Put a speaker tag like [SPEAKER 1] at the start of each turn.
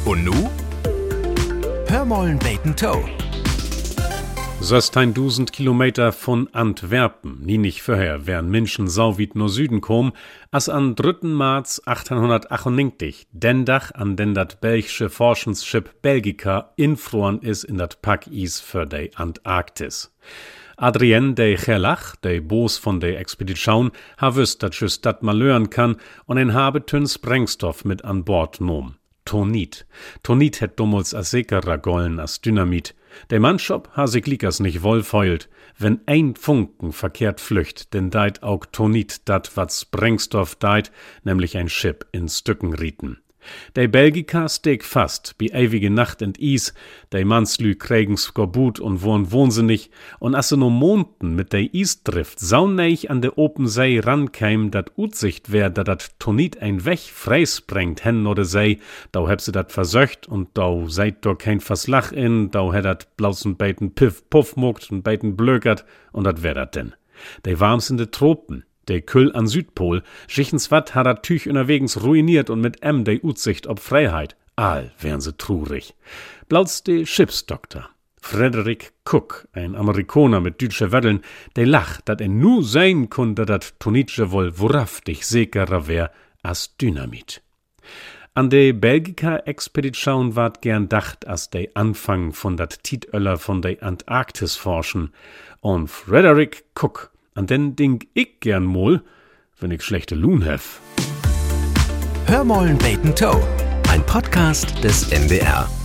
[SPEAKER 1] Und nu? Hör mollen beten Toe.
[SPEAKER 2] 16.000 Kilometer von Antwerpen, nie nicht vorher, wären Menschen sauwit nur Süden kommen, als an 3. März 1898, den Dach an den dat belgische Forschungsschiff Belgica infroren is in dat Packis für de Antarktis. Adrien de Gerlach, de Boos von de Expedition, ha wüsst, dat just dat mal lören kann und en habe tünn Sprengstoff mit an Bord nom. Tonit. Tonit hätt dummels as sicherer gollen as Dynamit. De Mannschaft ha sich liekers nicht wohlfeult. Wenn ein Funken verkehrt flücht, denn deit auch Tonit dat wat Sprengstoff deit, nämlich ein Schiff in Stücken rieten. De Belgica steek fast, bi ewige Nacht und Is, de Manslü krägen Skorbut und wurn wohnsinnig, und as se no Monden mit de Isdrift sauneich an de Open See rankäm, dat Utsicht wär, dat Tonit ein Weg freisprengt hen oder See, dau heb se dat versöcht und dau seid do kein Verslach in, dau hätt dat blausen beiten Piff Puff muckt und beiten blökert, und dat wär dat denn. De warms in de Tropen. De Küll an Südpol, schichens wat hat dat Tüch unterwegs ruiniert und mit de Utsicht ob Freiheit. All wären se trurig. Blauts de Schiffsdoktor. Frederick Cook, ein Amerikaner mit dütsche Wöddeln, de lacht, dat nu sein kunde, dat Tonitsche wohl wahrhaftig sicherer wär as Dynamit. An de Belgica-Expedition ward gern dacht, as de Anfang von dat Tietöller von de Antarktis forschen. Und Frederick Cook, an den denk ich gern mol, wenn ich schlechte Lun hef.
[SPEAKER 1] Hör mollen beten Toe. Ein Podcast des NDR.